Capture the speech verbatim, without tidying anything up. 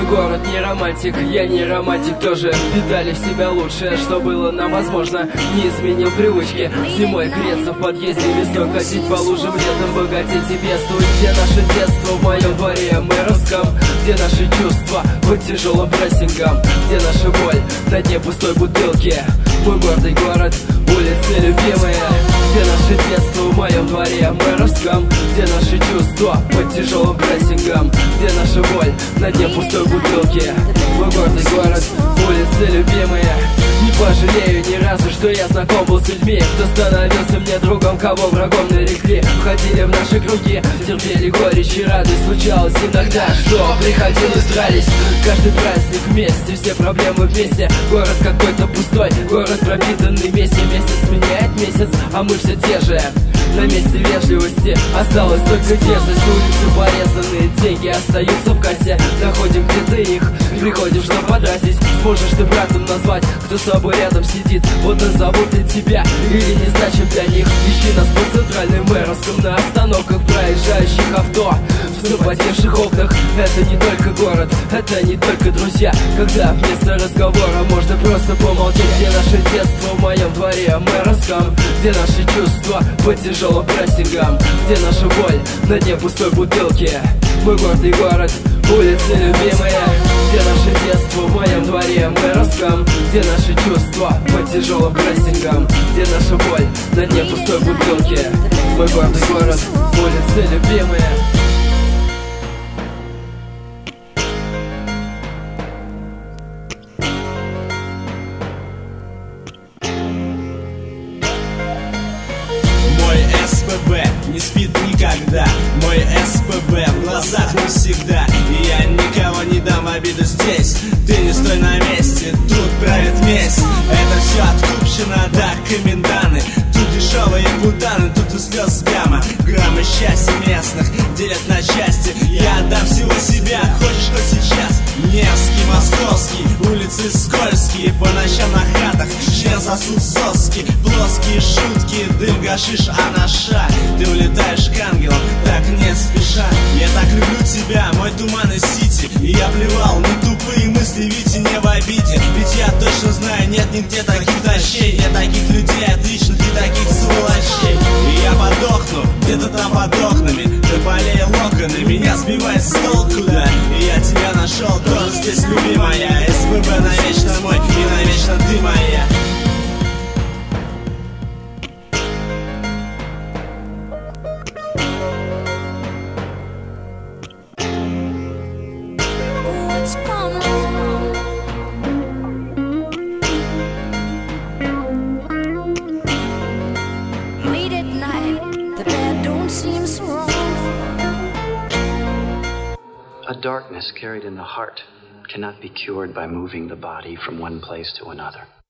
Мой город не романтик, я не романтик тоже. Впитали в себя лучшее, что было нам возможно. Не изменил привычки, зимой греться в подъезде, весной ходить по лужам, летом богатеть и бедствовать. Где наше детство в моем дворе мэровском? Где наши чувства под тяжелым прессингом? Где наша боль на дне пустой бутылки? Мой гордый город, улицы любимые. Где наше детство в моем дворе мэровском? Где наши чувства под тяжелым прессингом? Где наша боль на дне пустой бутылки? Мой гордый город, улицы любимые. Не пожалею ни разу, что я знаком был с людьми, кто становился мне другом, кого врагом нарекли. Входили в наши круги, терпели горечь и радость. Случалось иногда, что приходилось дрались. Каждый праздник вместе, все проблемы вместе. Город какой-то пустой, город пропитанный вместе. Месяц меняет месяц, а мы все те же. На месте вежливости осталась только дерзость. Улицы порезанные, деньги остаются в кассе. Находим где-то их, приходим, чтобы потратить. Сможешь ты братом назвать, кто с тобой рядом сидит? Вот назовут ли тебя или не значим для них? Ищи нас по центральным мэровском, на остановках проезжающих авто, в запотевших окнах. Это не только город, это не только друзья. Когда вместо разговора можно просто помолчать. Где наше детство в моем дворе мэровском? Где наши чувства под тяжелым прессингом? Где наша боль на дне пустой бутылки? Мой гордый город, улицы любимые. Где наше детство в моем дворе мэровском? Где наши чувства под тяжелым прессингом? Где наша боль на дне пустой бутылки? Мой гордый город, улицы любимые. СПБ не спит никогда. Мой СПБ в глазах навсегда. И я никого не дам обиду здесь. Ты не стой на месте, тут правит месть. Это все откупщено до коменданы. Тут дешевые бутаны, тут и слез гамма. Граммы счастья местных делят на части. Я отдам всего себя, хочешь хоть сейчас. Невский, московский, улицы скользкие. По ночам на хатах член сосут соски. Плоские шутки, дым, гашиш, анаша. Ты улетаешь к ангелам, так не спеша. Я так люблю тебя, мой туманный сити. И я плевал на тупые мысли, ведь и не в обиде. Ведь я точно знаю, нет нигде таких тащей. Нет таких людей отличных и таких сволочей. И я подохну, где-то там под окнами. Ты болея локоны, меня сбивает с толку, да. И я тебя нашел, тоже здесь любимая. СПБ навечно мой, и навечно ты моя. A darkness carried in the heart cannot be cured by moving the body from one place to another.